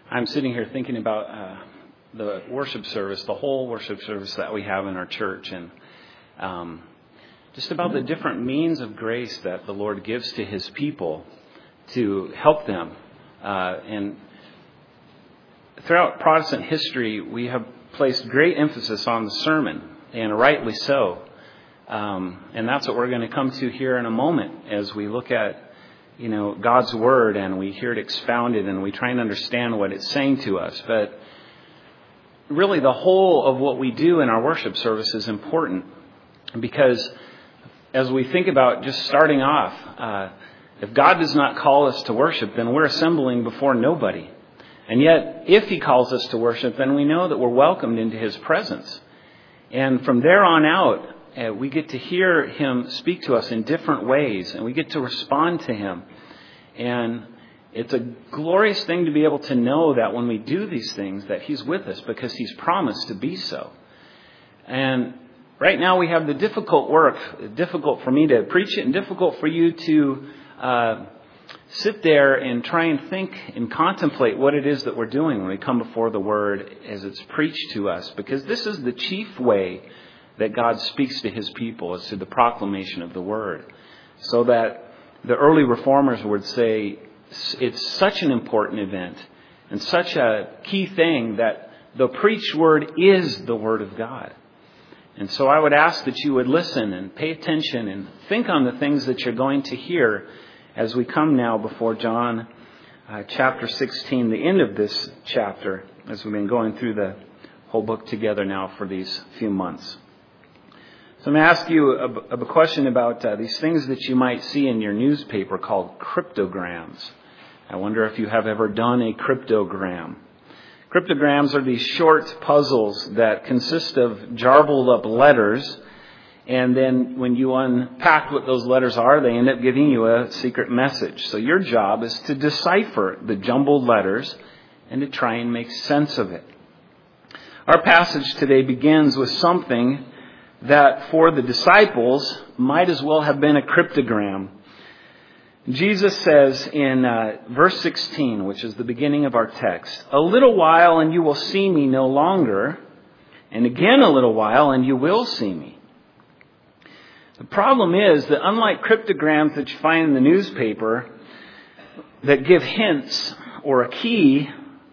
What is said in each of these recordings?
I'm sitting here thinking about the worship service, the whole worship service that we have in our church, and just about the different means of grace that the Lord gives to His people to help them. And throughout Protestant history, we have placed great emphasis on the sermon, and rightly so. And that's what we're going to come to here in a moment as we look at God's Word and we hear it expounded and we try and understand what it's saying to us. But really the whole of what we do in our worship service is important, because as we think about just starting off, if God does not call us to worship, then we're assembling before nobody. And yet, if He calls us to worship, then we know that we're welcomed into His presence. And from there on out, we get to hear Him speak to us in different ways, and we get to respond to Him. And it's a glorious thing to be able to know that when we do these things, that He's with us, because He's promised to be so. And right now we have the difficult work, difficult for me to preach it and difficult for you to sit there and try and think and contemplate what it is that we're doing when we come before the Word as it's preached to us, because this is the chief way that God speaks to His people, is through the proclamation of the Word. So that the early reformers would say it's such an important event and such a key thing that the preached Word is the Word of God. And so I would ask that you would listen and pay attention and think on the things that you're going to hear as we come now before John chapter 16, the end of this chapter, as we've been going through the whole book together now for these few months. So I'm going to ask you a question about these things that you might see in your newspaper called cryptograms. I wonder if you have ever done a cryptogram. Cryptograms are these short puzzles that consist of jarbled up letters, and then when you unpack what those letters are, they end up giving you a secret message. So your job is to decipher the jumbled letters and to try and make sense of it. Our passage today begins with something that for the disciples might as well have been a cryptogram. Jesus says in verse 16, which is the beginning of our text, "A little while and you will see me no longer, and again a little while and you will see me." The problem is that unlike cryptograms that you find in the newspaper that give hints or a key,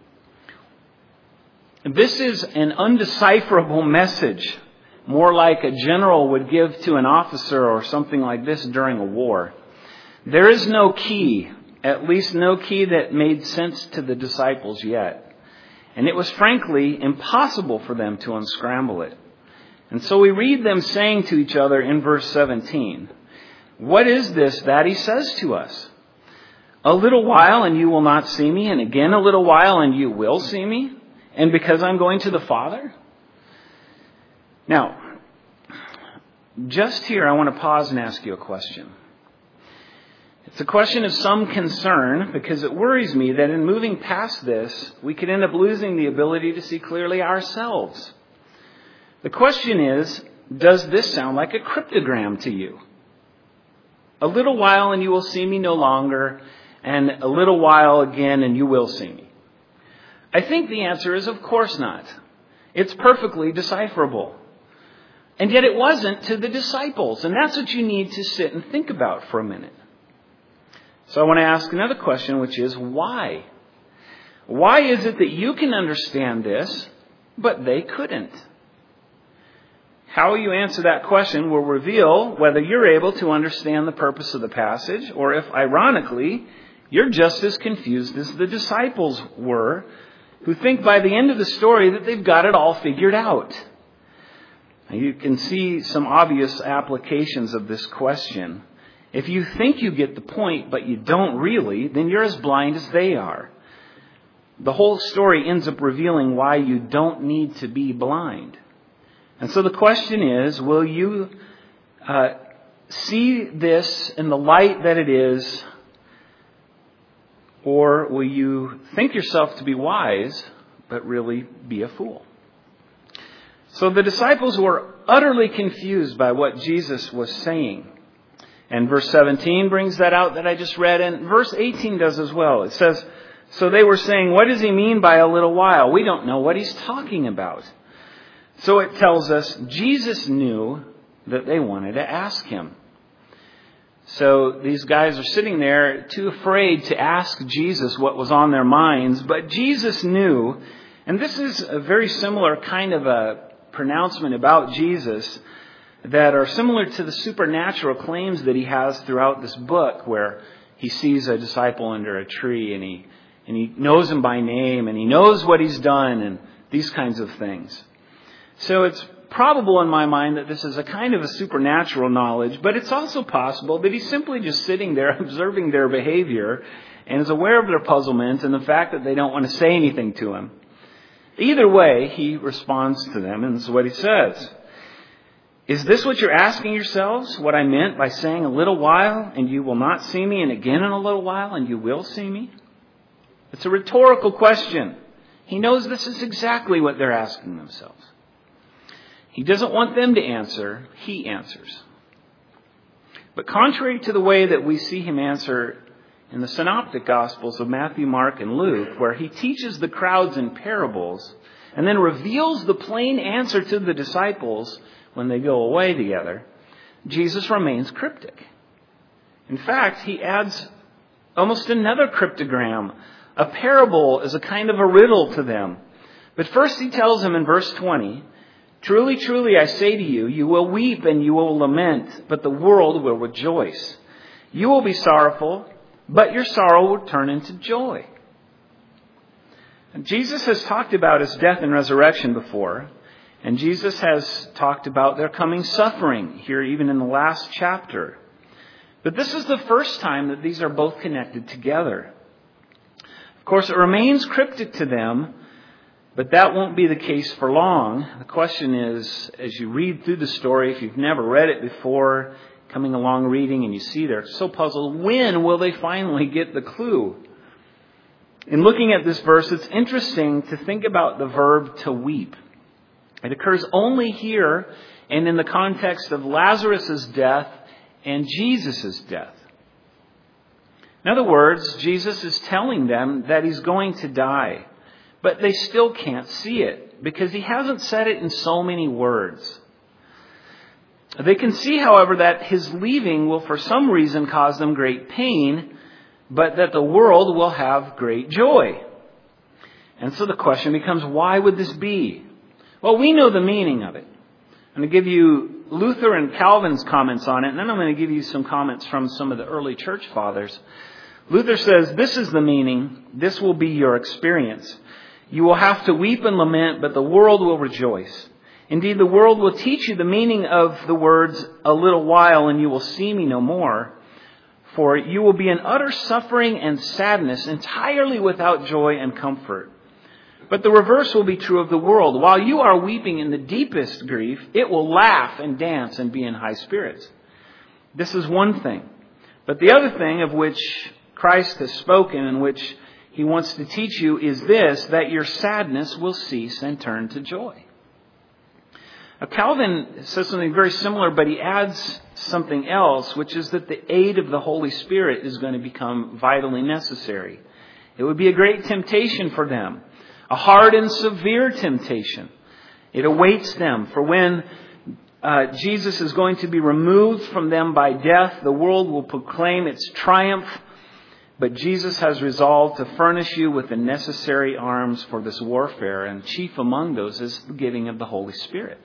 this is an undecipherable message, more like a general would give to an officer or something like this during a war. There is no key, at least no key that made sense to the disciples yet. And it was frankly impossible for them to unscramble it. And so we read them saying to each other in verse 17, "What is this that He says to us? A little while and you will not see me, and again a little while and you will see me, and because I'm going to the Father?" Now, just here I want to pause and ask you a question. It's a question of some concern, because it worries me that in moving past this, we could end up losing the ability to see clearly ourselves. The question is, does this sound like a cryptogram to you? A little while and you will see me no longer, and a little while again and you will see me. I think the answer is of course not. It's perfectly decipherable. And yet it wasn't to the disciples, and that's what you need to sit and think about for a minute. So I want to ask another question, which is why? Why is it that you can understand this, but they couldn't? How you answer that question will reveal whether you're able to understand the purpose of the passage, or if, ironically, you're just as confused as the disciples were, who think by the end of the story that they've got it all figured out. Now, you can see some obvious applications of this question. If you think you get the point, but you don't really, then you're as blind as they are. The whole story ends up revealing why you don't need to be blind. And so the question is, will you see this in the light that it is, or will you think yourself to be wise, but really be a fool? So the disciples were utterly confused by what Jesus was saying. And verse 17 brings that out that I just read, and verse 18 does as well. It says, So they were saying, what does he mean by a little while? We don't know what he's talking about. So it tells us Jesus knew that they wanted to ask him. So these guys are sitting there too afraid to ask Jesus what was on their minds. But Jesus knew, and this is a very similar kind of a pronouncement about Jesus that are similar to the supernatural claims that he has throughout this book, where he sees a disciple under a tree and he knows him by name and he knows what he's done and these kinds of things. So it's probable in my mind that this is a kind of a supernatural knowledge, but it's also possible that he's simply just sitting there observing their behavior and is aware of their puzzlement and the fact that they don't want to say anything to him. Either way, he responds to them, and this is what he says. Is this what you're asking yourselves? What I meant by saying a little while and you will not see me, and again in a little while and you will see me? It's a rhetorical question. He knows this is exactly what they're asking themselves. He doesn't want them to answer. He answers. But contrary to the way that we see him answer in the synoptic gospels of Matthew, Mark, and Luke, where he teaches the crowds in parables and then reveals the plain answer to the disciples when they go away together, Jesus remains cryptic. In fact, he adds almost another cryptogram. A parable is a kind of a riddle to them. But first he tells them in verse 20, truly, truly, I say to you, you will weep and you will lament, but the world will rejoice. You will be sorrowful, but your sorrow will turn into joy. And Jesus has talked about his death and resurrection before, and Jesus has talked about their coming suffering here even in the last chapter. But this is the first time that these are both connected together. Of course, it remains cryptic to them, but that won't be the case for long. The question is, as you read through the story, if you've never read it before, coming along reading and you see they're so puzzled, when will they finally get the clue? In looking at this verse, it's interesting to think about the verb to weep. It occurs only here and in the context of Lazarus' death and Jesus' death. In other words, Jesus is telling them that he's going to die. But they still can't see it because he hasn't said it in so many words. They can see, however, that his leaving will for some reason cause them great pain, but that the world will have great joy. And so the question becomes, why would this be? Well, we know the meaning of it. I'm going to give you Luther and Calvin's comments on it, and then I'm going to give you some comments from some of the early church fathers. Luther says, this is the meaning. This will be your experience. You will have to weep and lament, but the world will rejoice. Indeed, the world will teach you the meaning of the words, a little while and you will see me no more. For you will be in utter suffering and sadness, entirely without joy and comfort. But the reverse will be true of the world. While you are weeping in the deepest grief, it will laugh and dance and be in high spirits. This is one thing. But the other thing of which Christ has spoken and which he wants to teach you is this, that your sadness will cease and turn to joy. Now, Calvin says something very similar, but he adds something else, which is that the aid of the Holy Spirit is going to become vitally necessary. It would be a great temptation for them, a hard and severe temptation. It awaits them, for when Jesus is going to be removed from them by death, the world will proclaim its triumph. But Jesus has resolved to furnish you with the necessary arms for this warfare, and chief among those is the giving of the Holy Spirit.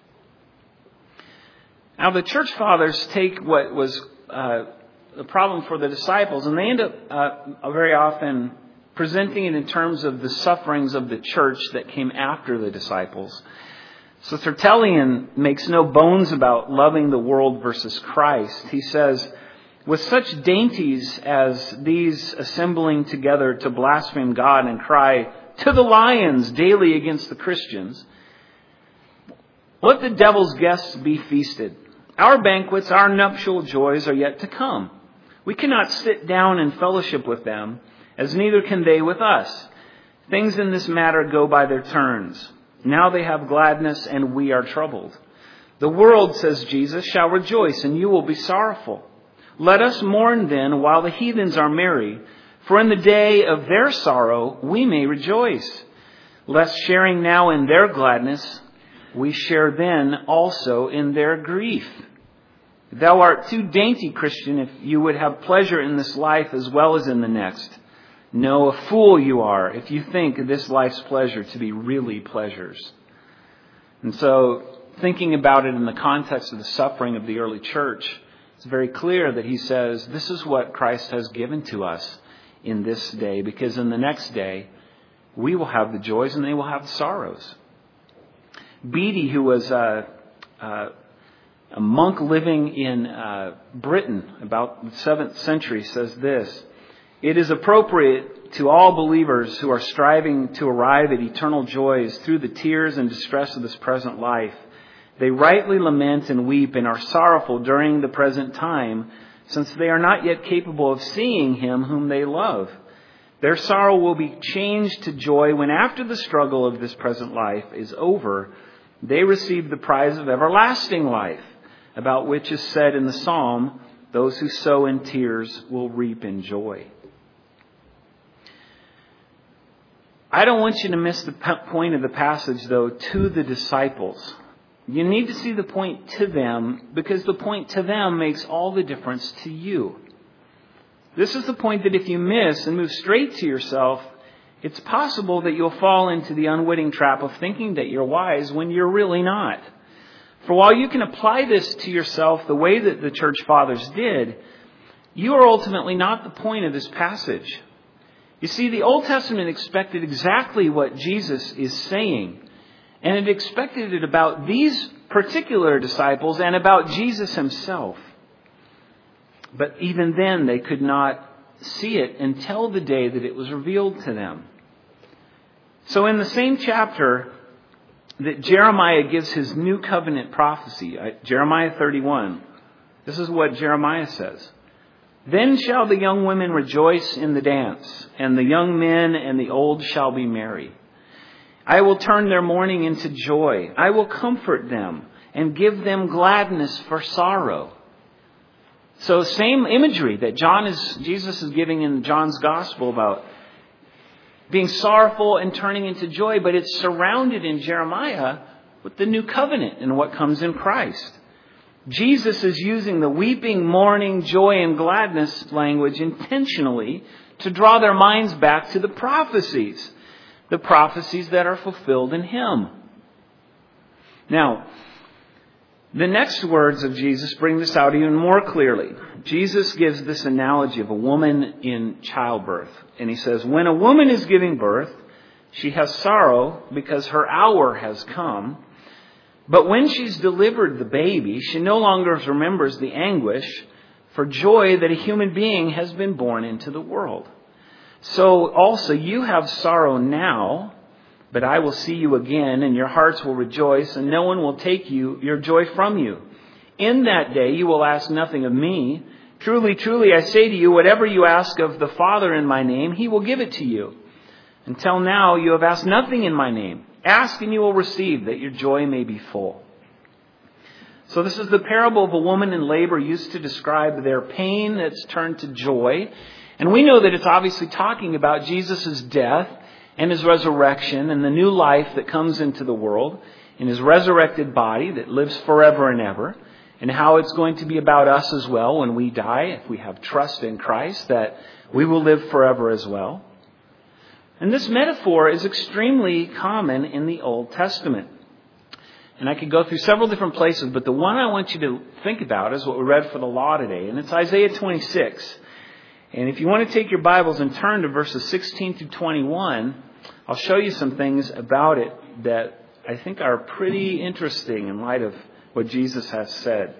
Now, the church fathers take what was the problem for the disciples, and they end up very often presenting it in terms of the sufferings of the church that came after the disciples. So Tertullian makes no bones about loving the world versus Christ. He says, with such dainties as these assembling together to blaspheme God and cry, to the lions daily against the Christians, let the devil's guests be feasted. Our banquets, our nuptial joys are yet to come. We cannot sit down in fellowship with them, as neither can they with us. Things in this matter go by their turns. Now they have gladness and we are troubled. The world, says Jesus, shall rejoice and you will be sorrowful. Let us mourn then while the heathens are merry, For in the day of their sorrow we may rejoice, lest sharing now in their gladness, we share then also in their grief. Thou art too dainty, Christian, if you would have pleasure in this life as well as in the next. No, a fool you are if you think this life's pleasure to be really pleasures. And so, thinking about it in the context of the suffering of the early church, it's very clear that he says, this is what Christ has given to us in this day, because in the next day, we will have the joys and they will have the sorrows. Bede, who was a monk living in Britain about the 7th century, says this: "It is appropriate to all believers who are striving to arrive at eternal joys through the tears and distress of this present life. They rightly lament and weep and are sorrowful during the present time, since they are not yet capable of seeing him whom they love. Their sorrow will be changed to joy when, after the struggle of this present life is over, they receive the prize of everlasting life, about which is said in the psalm, 'Those who sow in tears will reap in joy.'" I don't want you to miss the point of the passage, though, to the disciples. You need to see the point to them, because the point to them makes all the difference to you. This is the point that if you miss and move straight to yourself, it's possible that you'll fall into the unwitting trap of thinking that you're wise when you're really not. For while you can apply this to yourself the way that the church fathers did, you are ultimately not the point of this passage. You see, the Old Testament expected exactly what Jesus is saying. And it expected it about these particular disciples and about Jesus himself. But even then, they could not see it until the day that it was revealed to them. So in the same chapter that Jeremiah gives his new covenant prophecy, Jeremiah 31, this is what Jeremiah says: "Then shall the young women rejoice in the dance, and the young men and the old shall be merry. I will turn their mourning into joy. I will comfort them and give them gladness for sorrow." So same imagery that Jesus is giving in John's gospel about being sorrowful and turning into joy, but it's surrounded in Jeremiah with the new covenant and what comes in Christ. Jesus is using the weeping, mourning, joy, and gladness language intentionally to draw their minds back to the prophecies that are fulfilled in him. Now, the next words of Jesus bring this out even more clearly. Jesus gives this analogy of a woman in childbirth. And he says, "When a woman is giving birth, she has sorrow because her hour has come. But when she's delivered the baby, she no longer remembers the anguish for joy that a human being has been born into the world. So also you have sorrow now, but I will see you again, and your hearts will rejoice, and no one will take your joy from you. In that day you will ask nothing of me. Truly, truly, I say to you, whatever you ask of the Father in my name, he will give it to you. Until now you have asked nothing in my name. Ask and you will receive, that your joy may be full." So this is the parable of a woman in labor used to describe their pain that's turned to joy. And we know that it's obviously talking about Jesus' death and his resurrection and the new life that comes into the world in his resurrected body that lives forever and ever, and how it's going to be about us as well when we die, if we have trust in Christ, that we will live forever as well. And this metaphor is extremely common in the Old Testament. And I could go through several different places, but the one I want you to think about is what we read for the law today, and it's Isaiah 26. And if you want to take your Bibles and turn to verses 16 through 21, I'll show you some things about it that I think are pretty interesting in light of what Jesus has said.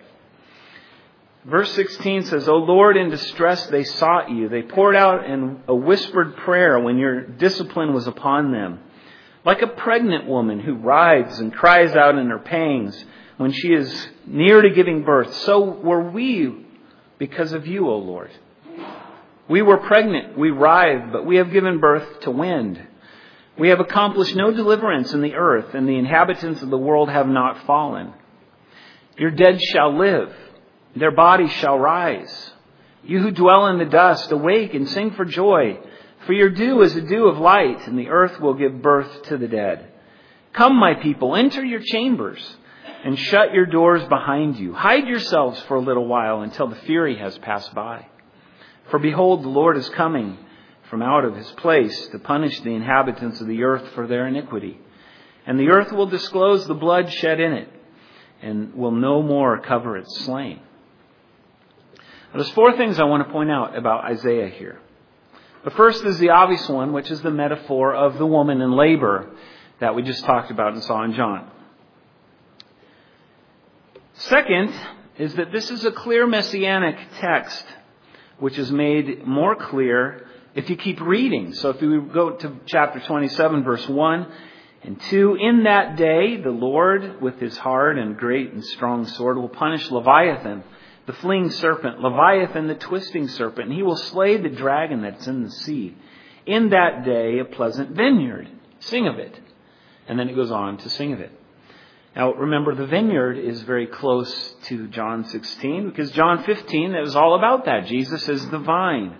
Verse 16 says, "O Lord, in distress they sought you. They poured out in a whispered prayer when your discipline was upon them. Like a pregnant woman who writhes and cries out in her pangs when she is near to giving birth, so were we because of you, O Lord. We were pregnant, we writhed, but we have given birth to wind. We have accomplished no deliverance in the earth, and the inhabitants of the world have not fallen. Your dead shall live, their bodies shall rise. You who dwell in the dust, awake and sing for joy. For your dew is a dew of light, and the earth will give birth to the dead. Come, my people, enter your chambers, and shut your doors behind you. Hide yourselves for a little while until the fury has passed by. For behold, the Lord is coming from out of his place to punish the inhabitants of the earth for their iniquity. And the earth will disclose the blood shed in it, and will no more cover its slain. Now, there's 4 things I want to point out about Isaiah here. The first is the obvious one, which is the metaphor of the woman in labor that we just talked about and saw in John. Second is that this is a clear messianic text, which is made more clear if you keep reading. So if you go to chapter 27, verse 1 and 2, in that day the Lord with his hard and great and strong sword will punish Leviathan, the fleeing serpent, Leviathan, the twisting serpent, and he will slay the dragon that's in the sea. In that day, a pleasant vineyard. Sing of it. And then it goes on to sing of it. Now, remember, the vineyard is very close to John 16, because John 15, it was all about that. Jesus is the vine.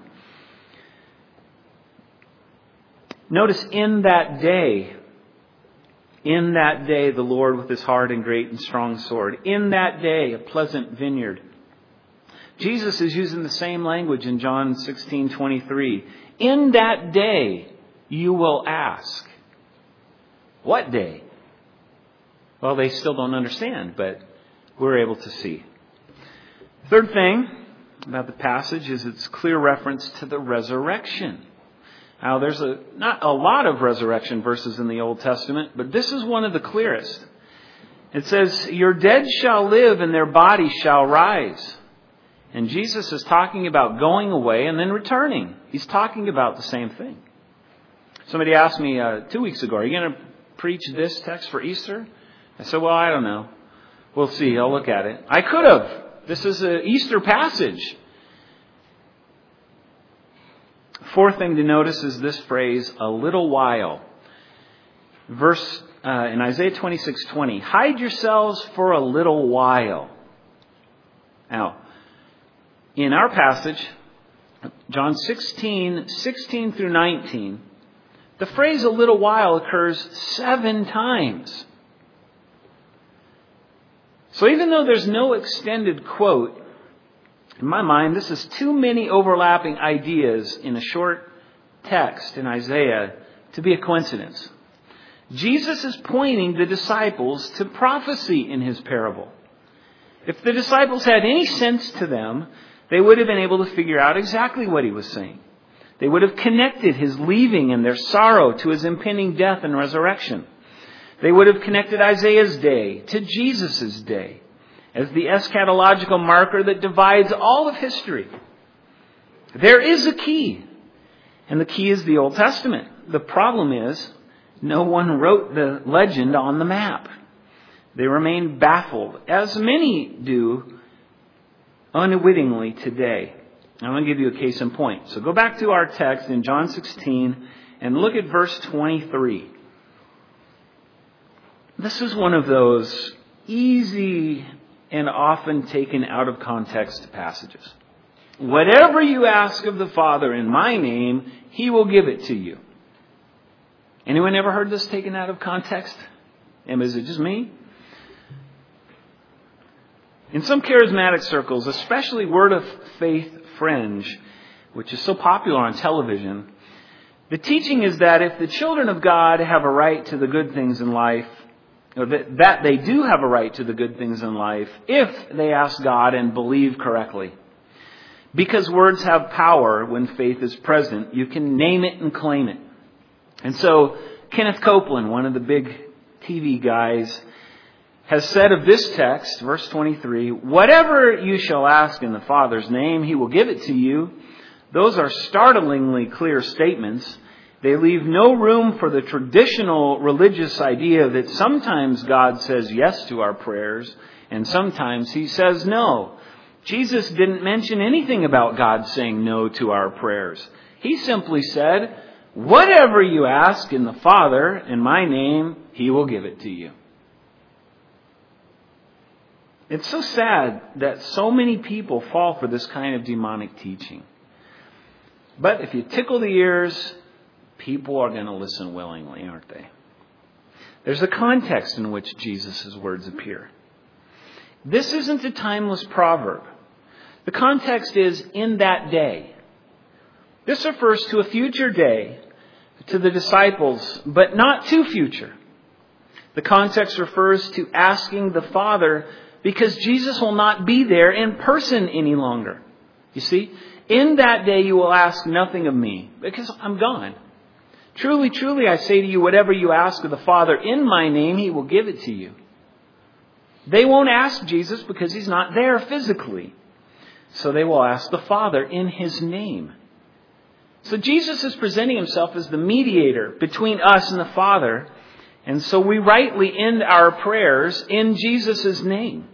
Notice, in that day, the Lord with his hard and great and strong sword. In that day, a pleasant vineyard. Jesus is using the same language in John 16:23. In that day, you will ask. What day? Well, they still don't understand, but we're able to see. Third thing about the passage is its clear reference to the resurrection. Now, there's not a lot of resurrection verses in the Old Testament, but this is one of the clearest. It says, your dead shall live and their bodies shall rise. And Jesus is talking about going away and then returning. He's talking about the same thing. Somebody asked me 2 weeks ago, are you going to preach this text for Easter? I said, well, I don't know. We'll see. I'll look at it. I could have. This is an Easter passage. Fourth thing to notice is this phrase, a little while. Verse in Isaiah 26:20, hide yourselves for a little while. Now, in our passage, John 16 through 19, the phrase a little while occurs 7 times. So even though there's no extended quote, in my mind, this is too many overlapping ideas in a short text in Isaiah to be a coincidence. Jesus is pointing the disciples to prophecy in his parable. If the disciples had any sense to them, they would have been able to figure out exactly what he was saying. They would have connected his leaving and their sorrow to his impending death and resurrection. They would have connected Isaiah's day to Jesus' day as the eschatological marker that divides all of history. There is a key, and the key is the Old Testament. The problem is, no one wrote the legend on the map. They remain baffled, as many do unwittingly today. I'm going to give you a case in point. So go back to our text in John 16 and look at verse 23. This is one of those easy and often taken out of context passages. Whatever you ask of the Father in my name, he will give it to you. Anyone ever heard this taken out of context? And is it just me? In some charismatic circles, especially Word of Faith Fringe, which is so popular on television, the teaching is that if the children of God have a right to the good things in life, or that they do have a right to the good things in life if they ask God and believe correctly. Because words have power when faith is present, you can name it and claim it. And so Kenneth Copeland, one of the big TV guys, has said of this text, verse 23, whatever you shall ask in the Father's name, he will give it to you. Those are startlingly clear statements. They leave no room for the traditional religious idea that sometimes God says yes to our prayers and sometimes he says no. Jesus didn't mention anything about God saying no to our prayers. He simply said, whatever you ask in the Father in my name, he will give it to you. It's so sad that so many people fall for this kind of demonic teaching. But if you tickle the ears, people are going to listen willingly, aren't they? There's a context in which Jesus' words appear. This isn't a timeless proverb. The context is in that day. This refers to a future day to the disciples, but not to future. The context refers to asking the Father because Jesus will not be there in person any longer. You see, in that day you will ask nothing of me because I'm gone. Truly, truly, I say to you, whatever you ask of the Father in my name, He will give it to you. They won't ask Jesus because He's not there physically. So they will ask the Father in His name. So Jesus is presenting Himself as the mediator between us and the Father. And so we rightly end our prayers in Jesus' name.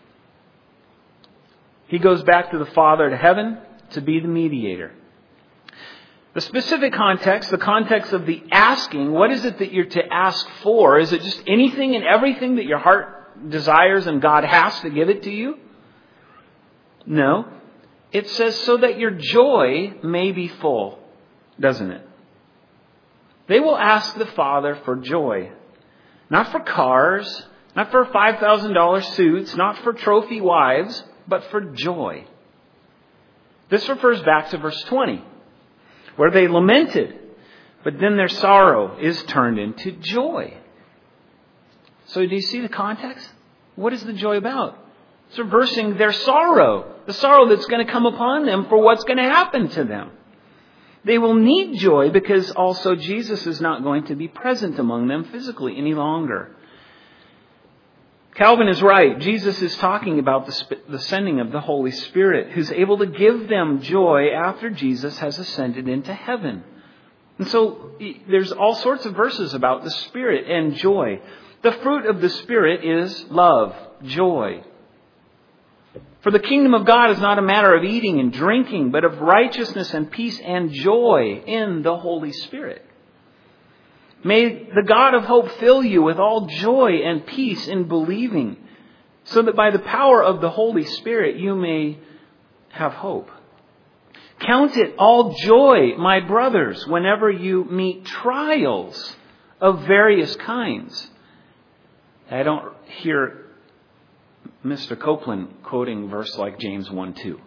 He goes back to the Father to heaven to be the mediator. The specific context, the context of the asking, what is it that you're to ask for? Is it just anything and everything that your heart desires and God has to give it to you? No. It says so that your joy may be full, doesn't it? They will ask the Father for joy. Not for cars, not for $5,000 suits, not for trophy wives, but for joy. This refers back to verse 20, where they lamented, but then their sorrow is turned into joy. So do you see the context? What is the joy about? It's reversing their sorrow, the sorrow that's going to come upon them for what's going to happen to them. They will need joy because also Jesus is not going to be present among them physically any longer. Calvin is right. Jesus is talking about the sending of the Holy Spirit, who's able to give them joy after Jesus has ascended into heaven. And so there's all sorts of verses about the Spirit and joy. The fruit of the Spirit is love, joy. For the kingdom of God is not a matter of eating and drinking, but of righteousness and peace and joy in the Holy Spirit. May the God of hope fill you with all joy and peace in believing, so that by the power of the Holy Spirit you may have hope. Count it all joy, my brothers, whenever you meet trials of various kinds. I don't hear Mr. Copeland quoting verse like James 1:2.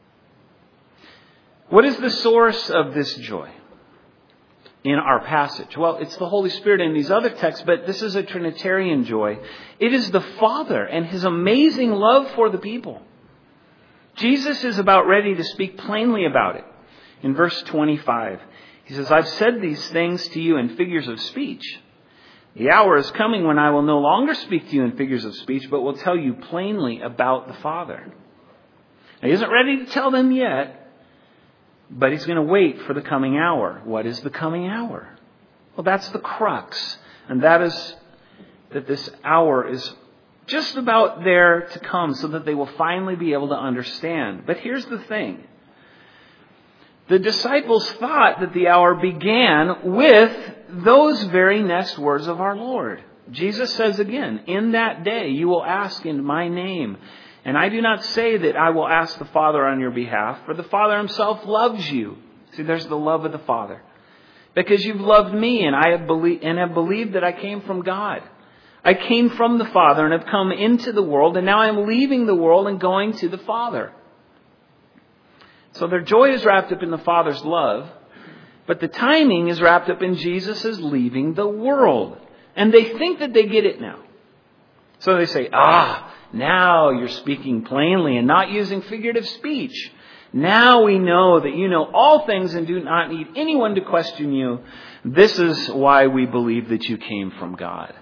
What is the source of this joy in our passage? Well, it's the Holy Spirit in these other texts, but this is a Trinitarian joy. It is the Father and His amazing love for the people. Jesus is about ready to speak plainly about it. In verse 25, He says, I've said these things to you in figures of speech. The hour is coming when I will no longer speak to you in figures of speech, but will tell you plainly about the Father. Now, He isn't ready to tell them yet, but He's going to wait for the coming hour. What is the coming hour? Well, that's the crux. And that is that this hour is just about there to come so that they will finally be able to understand. But here's the thing. The disciples thought that the hour began with those very next words of our Lord. Jesus says again, in that day you will ask in my name. And I do not say that I will ask the Father on your behalf, for the Father Himself loves you. See, there's the love of the Father. Because you've loved me and have believed that I came from God. I came from the Father and have come into the world, and now I'm leaving the world and going to the Father. So their joy is wrapped up in the Father's love, but the timing is wrapped up in Jesus' leaving the world. And they think that they get it now. So they say, now you're speaking plainly and not using figurative speech. Now we know that you know all things and do not need anyone to question you. This is why we believe that you came from God.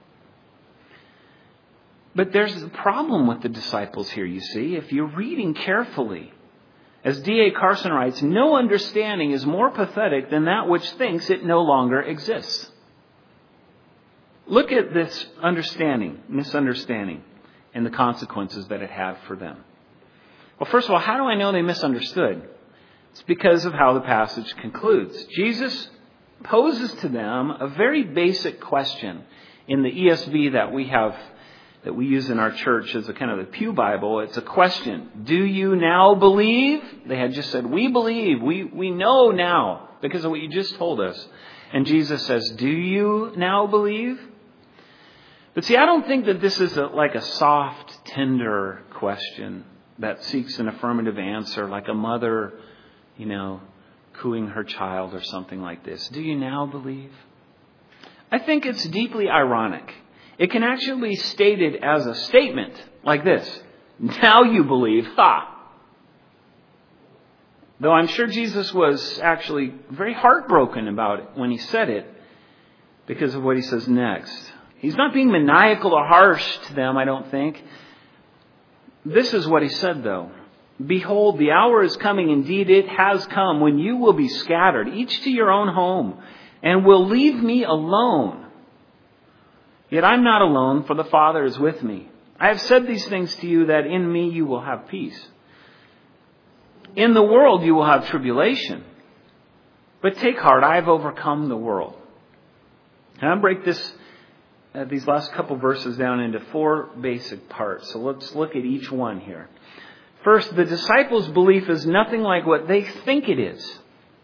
But there's a problem with the disciples here, you see. If you're reading carefully, as D.A. Carson writes, no understanding is more pathetic than that which thinks it no longer exists. Look at this misunderstanding, and the consequences that it had for them. Well, first of all, how do I know they misunderstood? It's because of how the passage concludes. Jesus poses to them a very basic question in the ESV that we have that we use in our church as a kind of the Pew Bible. It's a question. Do you now believe? They had just said, we believe. We know now because of what you just told us. And Jesus says, do you now believe? But see, I don't think that this is like a soft, tender question that seeks an affirmative answer, like a mother, cooing her child or something like this. Do you now believe? I think it's deeply ironic. It can actually be stated as a statement like this. Now you believe. Ha! Though I'm sure Jesus was actually very heartbroken about it when he said it because of what he says next. He's not being maniacal or harsh to them, I don't think. This is what he said, though. Behold, the hour is coming, indeed it has come, when you will be scattered, each to your own home, and will leave me alone. Yet I'm not alone, for the Father is with me. I have said these things to you, that in me you will have peace. In the world you will have tribulation. But take heart, I have overcome the world. And I'll break these last couple verses down into 4 basic parts. So let's look at each one here. First, the disciples' belief is nothing like what they think it is.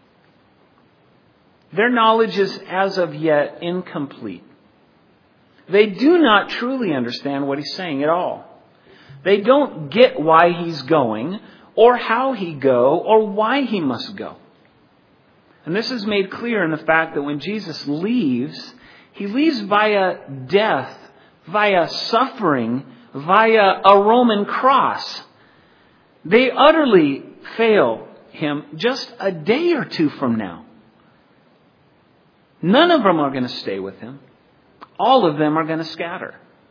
Their knowledge is as of yet incomplete. They do not truly understand what he's saying at all. They don't get why he's going, or how he go, or why he must go. And this is made clear in the fact that when Jesus leaves, he leaves via death, via suffering, via a Roman cross. They utterly fail him just a day or two from now. None of them are going to stay with him. All of them are going to scatter.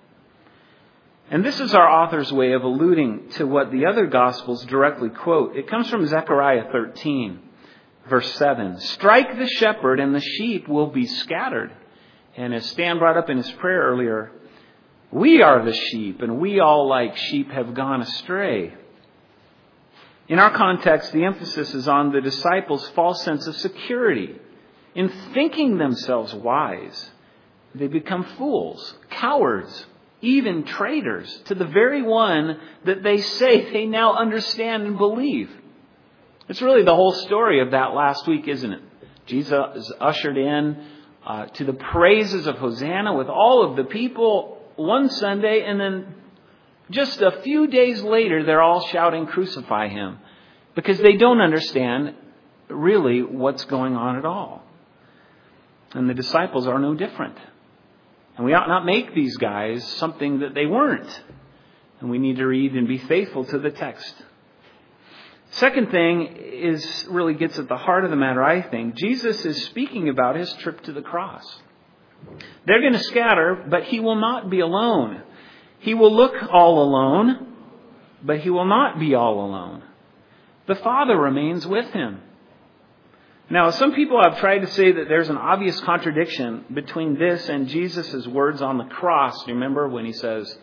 And this is our author's way of alluding to what the other Gospels directly quote. It comes from Zechariah 13, verse 7. Strike the shepherd and the sheep will be scattered. And as Stan brought up in his prayer earlier, we are the sheep, and we all like sheep have gone astray. In our context, the emphasis is on the disciples' false sense of security. In thinking themselves wise, they become fools, cowards, even traitors to the very one that they say they now understand and believe. It's really the whole story of that last week, isn't it? Jesus is ushered in to the praises of Hosanna with all of the people one Sunday, and then just a few days later, they're all shouting, crucify him, because they don't understand really what's going on at all. And the disciples are no different. And we ought not make these guys something that they weren't. And we need to read and be faithful to the text. Second thing really gets at the heart of the matter, I think. Jesus is speaking about his trip to the cross. They're going to scatter, but he will not be alone. He will look all alone, but he will not be all alone. The Father remains with him. Now, some people have tried to say that there's an obvious contradiction between this and Jesus' words on the cross. Do you remember when he says,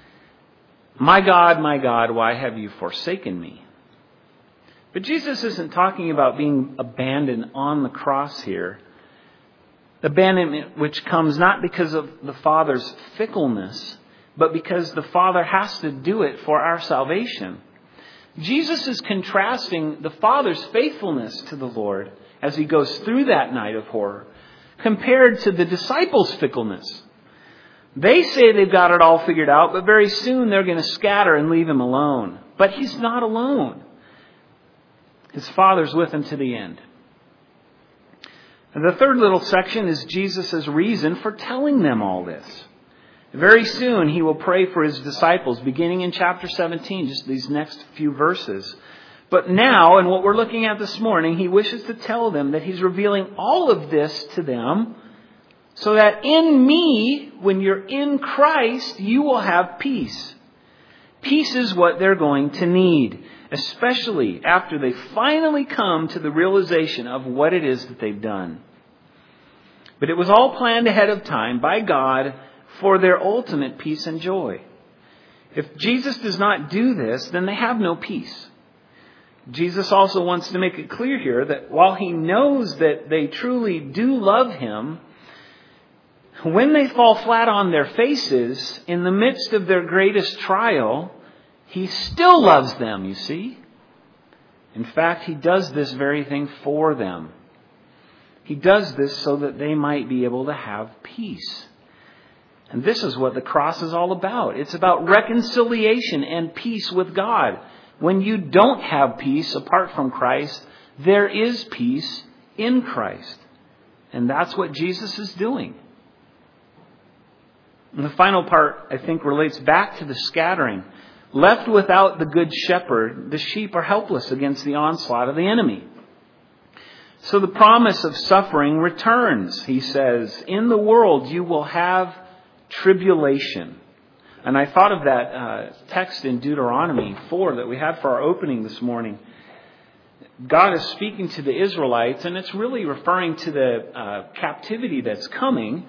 my God, why have you forsaken me? But Jesus isn't talking about being abandoned on the cross here. Abandonment which comes not because of the Father's fickleness, but because the Father has to do it for our salvation. Jesus is contrasting the Father's faithfulness to the Lord as he goes through that night of horror, compared to the disciples' fickleness. They say they've got it all figured out, but very soon they're going to scatter and leave him alone. But he's not alone. His Father's with him to the end. And the third little section is Jesus' reason for telling them all this. Very soon he will pray for his disciples, beginning in chapter 17, just these next few verses. But now, and what we're looking at this morning, he wishes to tell them that he's revealing all of this to them so that in me, when you're in Christ, you will have peace. Peace is what they're going to need, especially after they finally come to the realization of what it is that they've done. But it was all planned ahead of time by God for their ultimate peace and joy. If Jesus does not do this, then they have no peace. Jesus also wants to make it clear here that while he knows that they truly do love him, when they fall flat on their faces in the midst of their greatest trial, He still loves them, you see. In fact, He does this very thing for them. He does this so that they might be able to have peace. And this is what the cross is all about. It's about reconciliation and peace with God. When you don't have peace apart from Christ, there is peace in Christ. And that's what Jesus is doing. And the final part, I think, relates back to the scattering. Left without the good shepherd, the sheep are helpless against the onslaught of the enemy. So the promise of suffering returns. He says, in the world you will have tribulation. And I thought of that text in Deuteronomy 4 that we had for our opening this morning. God is speaking to the Israelites, and it's really referring to the captivity that's coming.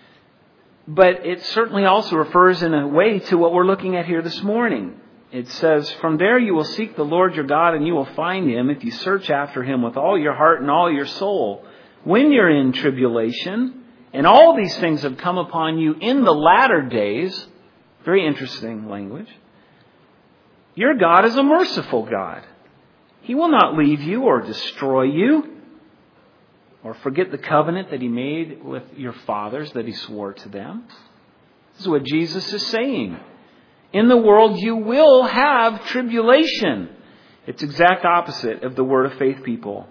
But it certainly also refers in a way to what we're looking at here this morning. It says, from there you will seek the Lord your God, and you will find Him if you search after Him with all your heart and all your soul. When you're in tribulation, and all these things have come upon you in the latter days, very interesting language, your God is a merciful God. He will not leave you or destroy you, or forget the covenant that He made with your fathers that He swore to them. This is what Jesus is saying. In the world you will have tribulation. It's exact opposite of the Word of Faith people.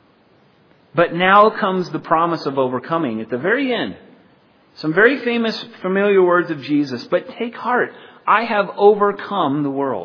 But now comes the promise of overcoming at the very end. Some very famous, familiar words of Jesus. But take heart, I have overcome the world.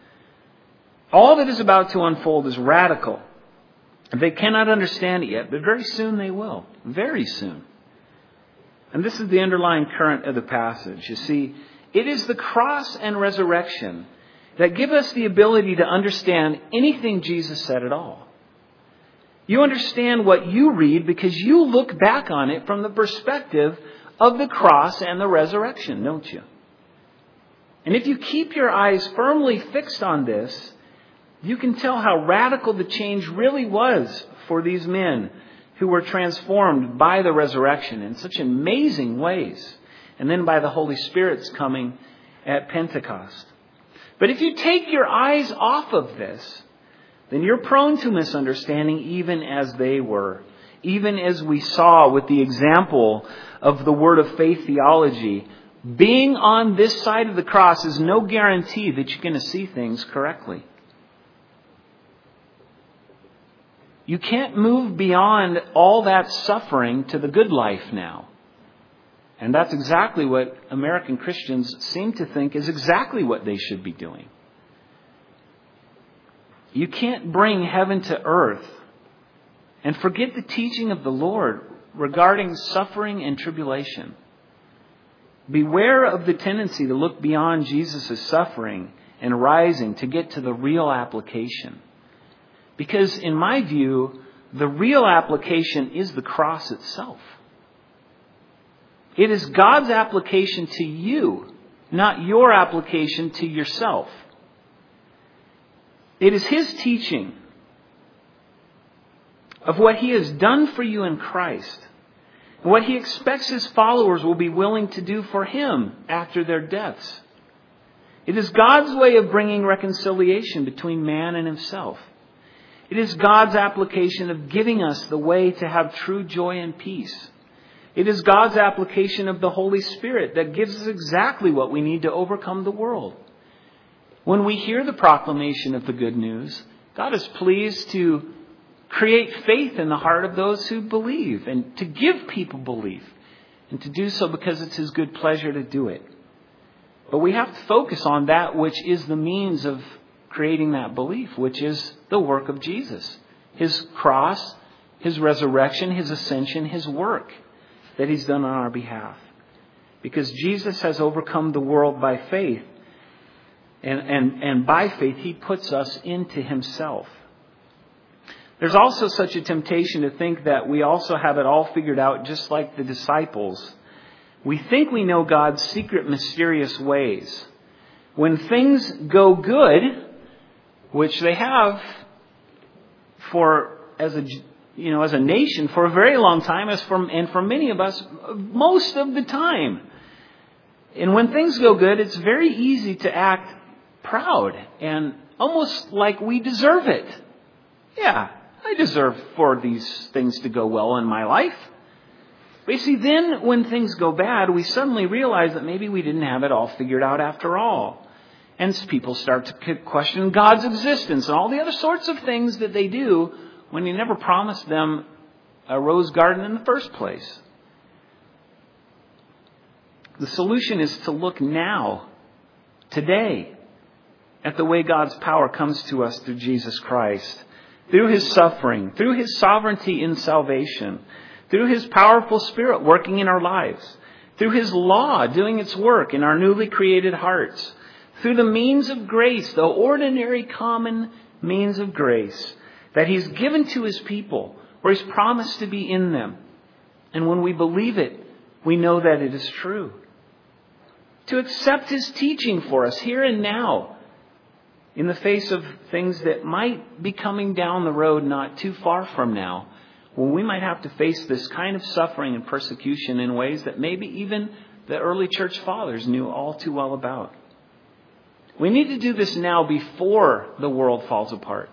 All that is about to unfold is radical. They cannot understand it yet, but very soon they will. Very soon. And this is the underlying current of the passage. You see, it is the cross and resurrection that give us the ability to understand anything Jesus said at all. You understand what you read because you look back on it from the perspective of the cross and the resurrection, don't you? And if you keep your eyes firmly fixed on this, you can tell how radical the change really was for these men who were transformed by the resurrection in such amazing ways. And then by the Holy Spirit's coming at Pentecost. But if you take your eyes off of this, then you're prone to misunderstanding even as they were. Even as we saw with the example of the Word of Faith theology, being on this side of the cross is no guarantee that you're going to see things correctly. You can't move beyond all that suffering to the good life now. And that's exactly what American Christians seem to think is exactly what they should be doing. You can't bring heaven to earth and forget the teaching of the Lord regarding suffering and tribulation. Beware of the tendency to look beyond Jesus' suffering and rising to get to the real application. Because in my view, the real application is the cross itself. It is God's application to you, not your application to yourself. It is His teaching of what He has done for you in Christ and what He expects His followers will be willing to do for Him after their deaths. It is God's way of bringing reconciliation between man and himself. It is God's application of giving us the way to have true joy and peace. It is God's application of the Holy Spirit that gives us exactly what we need to overcome the world. When we hear the proclamation of the good news, God is pleased to create faith in the heart of those who believe and to give people belief and to do so because it's His good pleasure to do it. But we have to focus on that which is the means of creating that belief, which is the work of Jesus. His cross, His resurrection, His ascension, His work that He's done on our behalf. Because Jesus has overcome the world by faith. And by faith, He puts us into Himself. There's also such a temptation to think that we also have it all figured out just like the disciples. We think we know God's secret, mysterious ways. When things go good, which they have as a as a nation for a very long time, and for many of us, most of the time. And when things go good, it's very easy to act proud and almost like we deserve it. Yeah, I deserve for these things to go well in my life. But you see, then when things go bad, we suddenly realize that maybe we didn't have it all figured out after all. And people start to question God's existence and all the other sorts of things that they do when He never promised them a rose garden in the first place. The solution is to look now, today, at the way God's power comes to us through Jesus Christ, through His suffering, through His sovereignty in salvation, through His powerful Spirit working in our lives, through His law doing its work in our newly created hearts, through the means of grace, the ordinary, common means of grace that He's given to His people, where He's promised to be in them. And when we believe it, we know that it is true. To accept His teaching for us here and now, in the face of things that might be coming down the road not too far from now, when we might have to face this kind of suffering and persecution in ways that maybe even the early church fathers knew all too well about. We need to do this now before the world falls apart.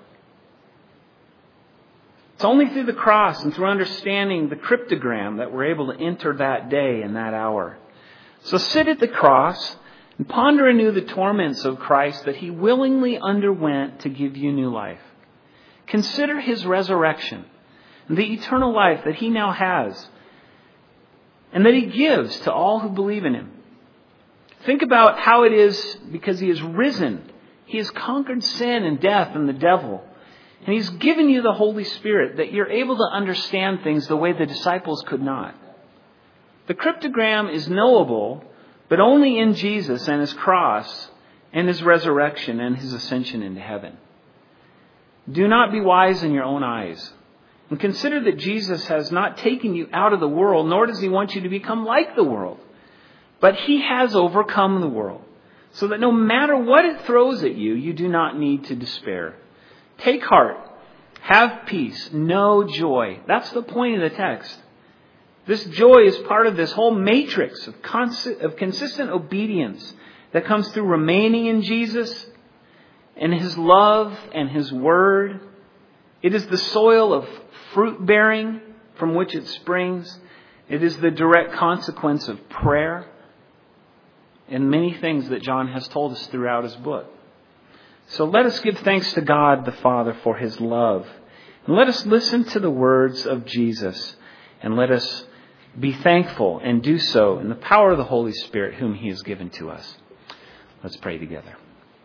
It's only through the cross and through understanding the cryptogram that we're able to enter that day and that hour. So sit at the cross and ponder anew the torments of Christ that He willingly underwent to give you new life. Consider His resurrection and the eternal life that He now has and that He gives to all who believe in Him. Think about how it is because He is risen. He has conquered sin and death and the devil. And He's given you the Holy Spirit that you're able to understand things the way the disciples could not. The cryptogram is knowable, but only in Jesus and His cross and His resurrection and His ascension into heaven. Do not be wise in your own eyes. And consider that Jesus has not taken you out of the world, nor does He want you to become like the world. But He has overcome the world, so that no matter what it throws at you, you do not need to despair. Take heart, have peace, know joy. That's the point of the text. This joy is part of this whole matrix of consistent obedience that comes through remaining in Jesus and His love and His word. It is the soil of fruit bearing from which it springs. It is the direct consequence of prayer and many things that John has told us throughout his book. So let us give thanks to God the Father for His love. And let us listen to the words of Jesus. And let us be thankful and do so in the power of the Holy Spirit whom He has given to us. Let's pray together.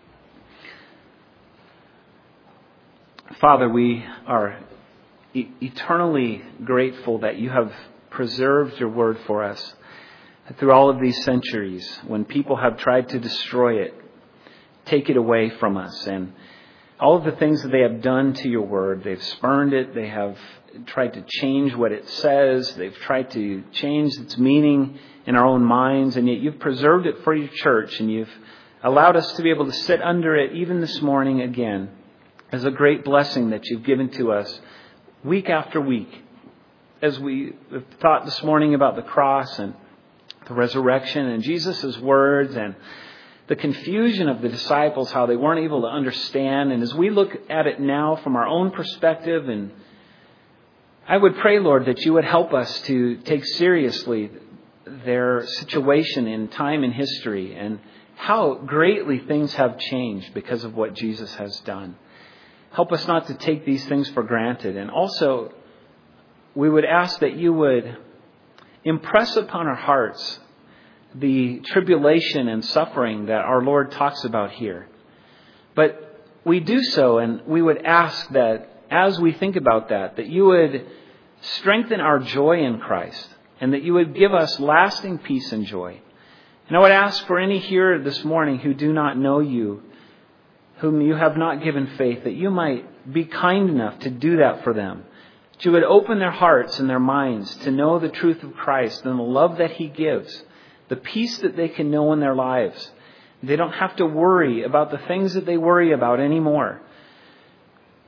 Father, we are eternally grateful that You have preserved Your word for us through all of these centuries when people have tried to destroy it, take it away from us, and all of the things that they have done to Your word. They've spurned it. They have tried to change what it says. They've tried to change its meaning in our own minds, and yet You've preserved it for Your church, and You've allowed us to be able to sit under it even this morning again as a great blessing that You've given to us week after week. As we have thought this morning about the cross and the resurrection and Jesus' words and the confusion of the disciples, how they weren't able to understand. And as we look at it now from our own perspective, and I would pray, Lord, that You would help us to take seriously their situation in time and history and how greatly things have changed because of what Jesus has done. Help us not to take these things for granted. And also, we would ask that You would impress upon our hearts the tribulation and suffering that our Lord talks about here. But we do so, and we would ask that as we think about that You would strengthen our joy in Christ, and that You would give us lasting peace and joy. And I would ask for any here this morning who do not know You, whom You have not given faith, that You might be kind enough to do that for them. That You would open their hearts and their minds to know the truth of Christ and the love that He gives, the peace that they can know in their lives. They don't have to worry about the things that they worry about anymore.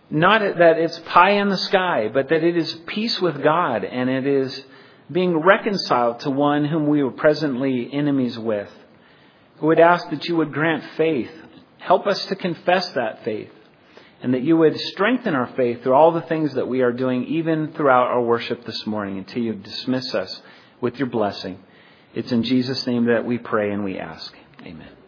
Not that it's pie in the sky, but that it is peace with God and it is being reconciled to one whom we were presently enemies with. We would ask that you would grant faith. Help us to confess that faith. And that you would strengthen our faith through all the things that we are doing, even throughout our worship this morning, until you dismiss us with your blessing. It's in Jesus' name that we pray and we ask. Amen.